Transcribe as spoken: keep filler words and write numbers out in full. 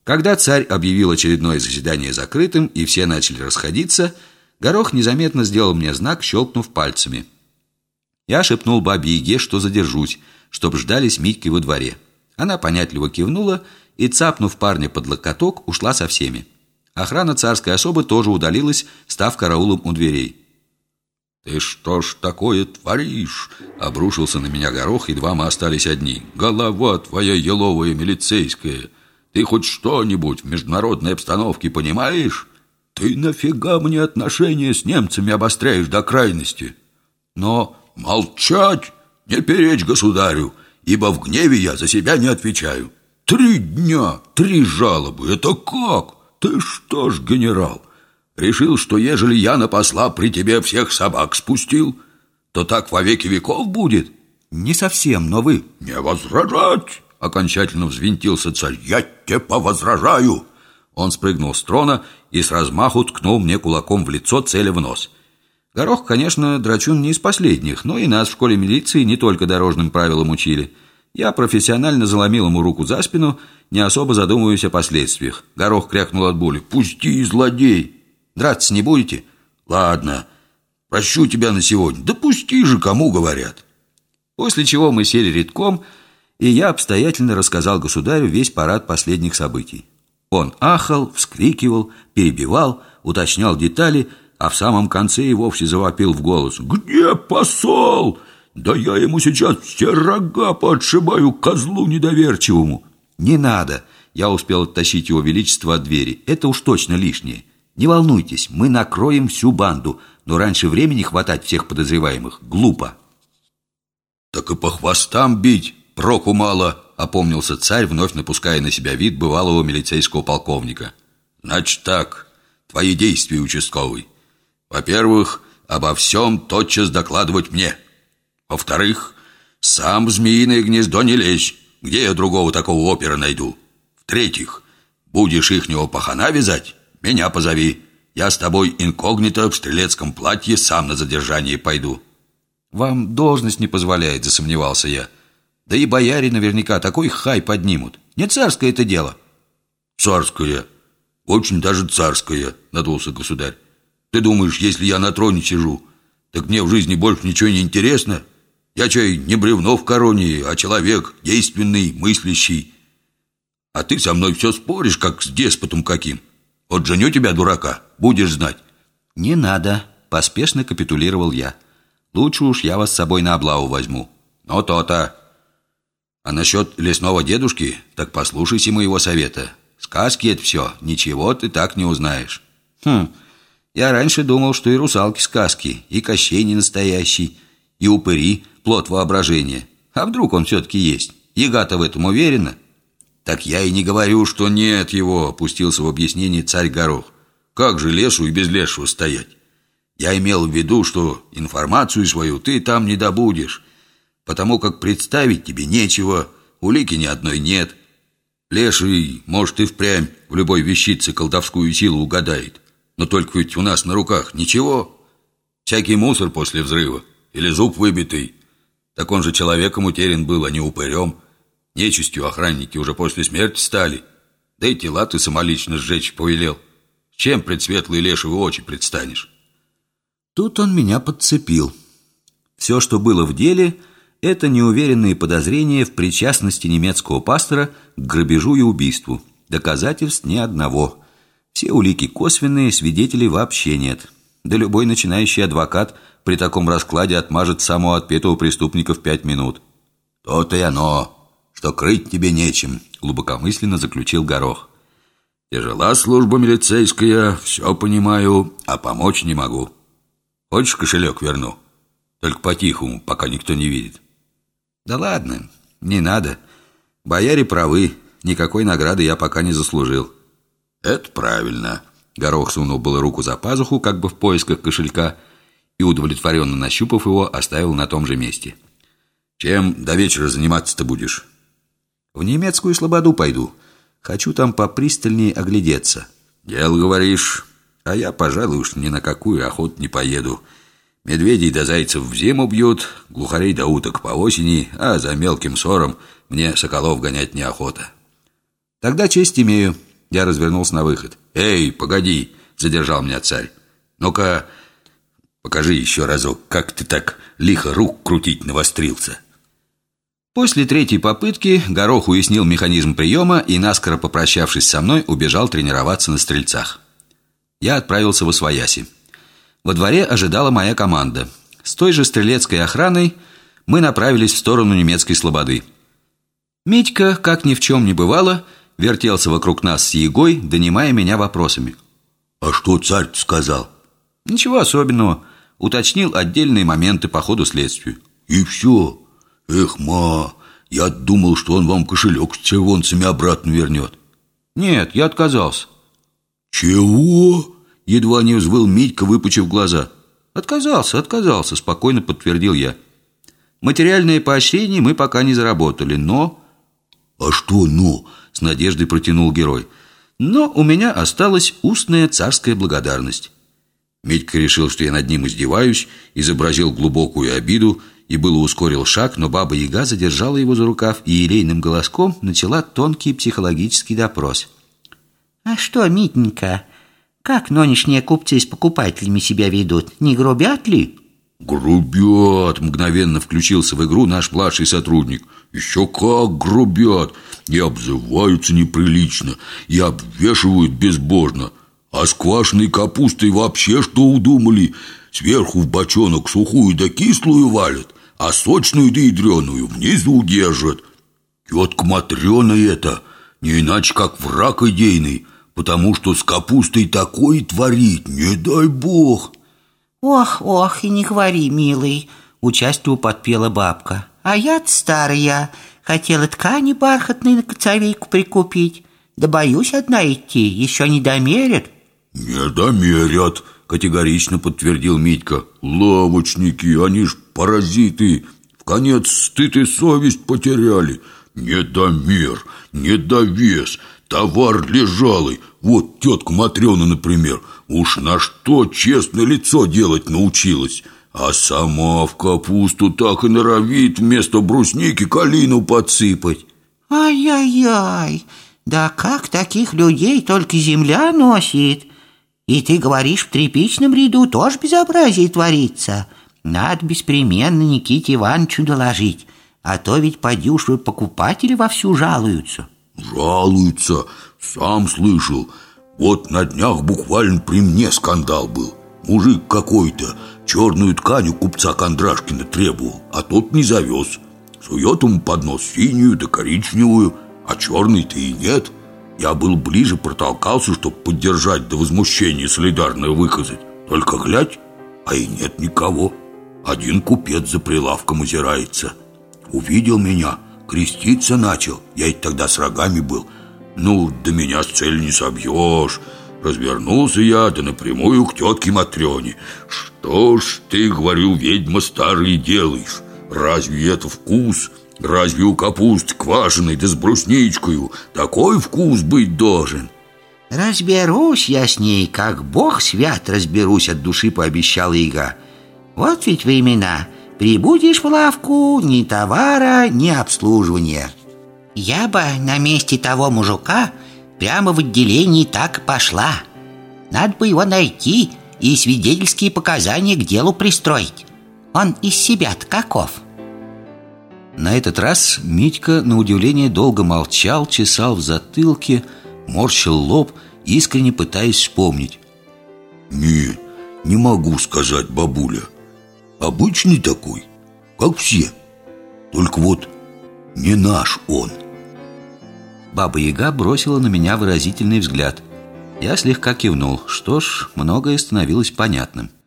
Когда царь объявил очередное заседание закрытым и все начали расходиться, Горох незаметно сделал мне знак, щелкнув пальцами. Я шепнул бабе-яге, что задержусь, чтоб ждали с Митькой во дворе. Она понятливо кивнула и, цапнув парня под локоток, ушла со всеми. Охрана царской особы тоже удалилась, став караулом у дверей. «Ты что ж такое творишь?» — обрушился на меня Горох, едва мы остались одни. «Голова твоя еловая милицейская! Ты хоть что-нибудь в международной обстановке понимаешь? Ты нафига мне отношения с немцами обостряешь до крайности? Но молчать, не перечь государю, ибо в гневе я за себя не отвечаю. Три дня, три жалобы, это как? Ты что ж, генерал, решил, что ежели я на посла при тебе всех собак спустил, то так во веки веков будет?» «Не совсем, но вы...» «Не возражать!» — окончательно взвинтился царь. «Я тебе повозражаю!» Он спрыгнул с трона и с размаху ткнул мне кулаком в лицо, целя в нос. Горох, конечно, драчун не из последних, но и нас в школе милиции не только дорожным правилам учили. Я профессионально заломил ему руку за спину, не особо задумываясь о последствиях. Горох крякнул от боли. «Пусти, злодей! Драться не будете?» «Ладно, прощу тебя на сегодня. Да пусти же, кому говорят!» После чего мы сели редком, и я обстоятельно рассказал государю весь парад последних событий. Он ахал, вскрикивал, перебивал, уточнял детали, а в самом конце и вовсе завопил в голос: «Где посол? Да я ему сейчас все рога подшибаю, козлу недоверчивому!» «Не надо!» — я успел оттащить его величество от двери. «Это уж точно лишнее. Не волнуйтесь, мы накроем всю банду, но раньше времени хватать всех подозреваемых глупо». «Так и по хвостам бить проку мало», — опомнился царь, вновь напуская на себя вид бывалого милицейского полковника. «Значит так, твои действия, участковый. Во-первых, обо всем тотчас докладывать мне. Во-вторых, сам в змеиное гнездо не лезь. Где я другого такого опера найду? В-третьих, будешь ихнего пахана вязать, меня позови. Я с тобой инкогнито в стрелецком платье сам на задержание пойду». «Вам должность не позволяет», — засомневался я. «Да и бояре наверняка такой хай поднимут. Не царское это дело». «Царское, очень даже царское», — надулся государь. «Ты думаешь, если я на троне сижу, так мне в жизни больше ничего не интересно? Я чай не бревно в короне, а человек действенный, мыслящий. А ты со мной все споришь, как с деспотом каким. Вот женю тебя, дурака, будешь знать». «Не надо», — поспешно капитулировал я. «Лучше уж я вас с собой на облаву возьму». «Ну, то-то. А насчет лесного дедушки, так послушайся моего совета. Сказки это все, ничего ты так не узнаешь». «Хм, я раньше думал, что и русалки сказки, и Кощей не настоящий, и упыри плод воображения. А вдруг он все-таки есть? Яга-то в этом уверена?» «Так я и не говорю, что нет его», — опустился в объяснение царь Горох. «Как же лесу и без лешего стоять? Я имел в виду, что информацию свою ты там не добудешь, потому как представить тебе нечего, улики ни одной нет. Леший, может, и впрямь в любой вещице колдовскую силу угадает, но только ведь у нас на руках ничего. Всякий мусор после взрыва или зуб выбитый, так он же человеком утерян был, а не упырем. Нечистью охранники уже после смерти стали, да и тела ты самолично сжечь повелел. С чем пред светлые лешевы очи предстанешь?» Тут он меня подцепил. Все, что было в деле, это неуверенные подозрения в причастности немецкого пастора к грабежу и убийству. Доказательств ни одного. Все улики косвенные, свидетелей вообще нет. Да любой начинающий адвокат при таком раскладе отмажет самого отпетого преступника в пять минут. «То-то и оно, что крыть тебе нечем», — глубокомысленно заключил Горох. «Тяжела служба милицейская, все понимаю, а помочь не могу. Хочешь, кошелек верну? Только по-тихому, пока никто не видит». «Да ладно, не надо. Бояре правы, никакой награды я пока не заслужил». «Это правильно». Горох сунул было руку за пазуху, как бы в поисках кошелька, и, удовлетворенно нащупав его, оставил на том же месте. «Чем до вечера заниматься-то будешь?» «В немецкую слободу пойду. Хочу там попристальнее оглядеться». «Дело, говоришь, а я, пожалуй, уж ни на какую охоту не поеду. Медведей да зайцев в зиму бьют, глухарей да уток по осени, а за мелким сором мне соколов гонять неохота». «Тогда честь имею. Я развернулся на выход. «Эй, погоди!» — задержал меня царь. «Ну-ка, покажи еще разок, как ты так лихо рук крутить навострился». После третьей попытки Горох уяснил механизм приема и, наскоро попрощавшись со мной, убежал тренироваться на стрельцах. Я отправился в освояси. Во дворе ожидала моя команда. С той же стрелецкой охраной мы направились в сторону немецкой слободы. Митька, как ни в чем не бывало, вертелся вокруг нас с Егой, донимая меня вопросами. «А что царь сказал?» «Ничего особенного. Уточнил отдельные моменты по ходу следствия». «И все? Эх, ма, я думал, что он вам кошелек с червонцами обратно вернет». «Нет, я отказался». «Чего?» — едва не взвыл Митька, выпучив глаза. «Отказался, отказался», — спокойно подтвердил я. «Материальное поощрение мы пока не заработали, но...» «А что «но»?» — с надеждой протянул герой. «Но у меня осталась устная царская благодарность». Митька решил, что я над ним издеваюсь, изобразил глубокую обиду и было ускорил шаг, но Баба-Яга задержала его за рукав и елейным голоском начала тонкий психологический допрос. «А что, Митенька, как нынешние купцы с покупателями себя ведут? Не грубят ли?» «Грубят!» — мгновенно включился в игру наш младший сотрудник. «Еще как грубят! И обзываются неприлично, и обвешивают безбожно. А с квашеной капустой вообще что удумали? Сверху в бочонок сухую да кислую валят, а сочную да ядреную внизу держат. Тетка Матрена это, не иначе как враг идейный, потому что с капустой такое творит, не дай бог». «Ох, ох, и не говори, милый», — участливо подпела бабка. «А я-то старая, хотела ткани бархатной на коцовейку прикупить. Да боюсь одна идти, еще не домерят». «Не домерят», — категорично подтвердил Митька. «Лавочники, они ж паразиты, в конец стыд и совесть потеряли. Недомер, недовес, товар лежалый. Вот тетка Матрена, например, уж на что честное лицо делать научилась, а сама в капусту так и норовит вместо брусники калину подсыпать». «Ай-яй-яй, да как таких людей только земля носит? И ты говоришь, в тряпичном ряду тоже безобразие творится. Надо беспременно Никите Ивановичу доложить, а то ведь поди уж вы покупатели вовсю жалуются». «Жалуются, сам слышал. Вот на днях буквально при мне скандал был. Мужик какой-то черную ткань у купца Кондрашкина требовал, а тот не завез. Сует ему под нос синюю да коричневую, а черной-то и нет. Я был ближе, протолкался, чтоб поддержать до возмущения солидарное выказать. Только глядь, а и нет никого. Один купец за прилавком озирается. Увидел меня, креститься начал. Я ведь тогда с рогами был. Ну, до меня с цели не собьешь. Развернулся я, да напрямую к тетке Матрене. Что ж ты, говорю, ведьма старая, делаешь? Разве это вкус? Разве у капусты квашеной да с брусничкою такой вкус быть должен? «Разберусь я с ней, как бог свят разберусь», — от души пообещала Яга. «Вот ведь времена. Прибудешь в лавку, ни товара, ни обслуживания. Я бы на месте того мужика прямо в отделении так пошла. Надо бы его найти и свидетельские показания к делу пристроить. Он из себя-то каков?» На этот раз Митька, на удивление, долго молчал, чесал в затылке, морщил лоб, искренне пытаясь вспомнить. «Не, не могу сказать, бабуля. Обычный такой, как все. Только вот не наш он». Баба-Яга бросила на меня выразительный взгляд. Я слегка кивнул. Что ж, многое становилось понятным.